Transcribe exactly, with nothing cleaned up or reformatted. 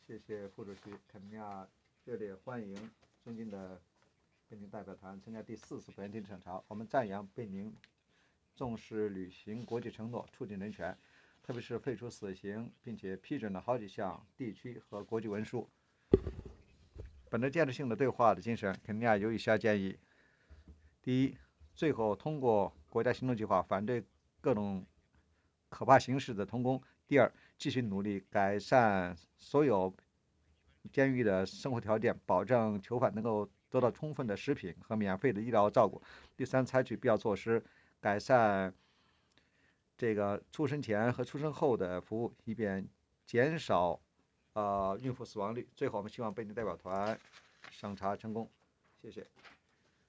谢谢副主席，肯尼亚热烈欢迎尊敬的贝宁代表团参加第四次国际审查。我们赞扬贝宁重视履行国际承诺，促进人权，特别是废除死刑，并且批准了好几项地区和国际文书。本着建设性的对话的精神，肯尼亚有以下建议：第一，最后通过国家行动计划，反对各种可怕形式的童工；第二，继续努力改善所有监狱的生活条件，保证囚犯能够得到充分的食品和免费的医疗照顾；第三，采取必要措施，改善这个出生前和出生后的服务，以便减少呃孕妇死亡率。最后，我们希望贝宁代表团审查成功。谢谢。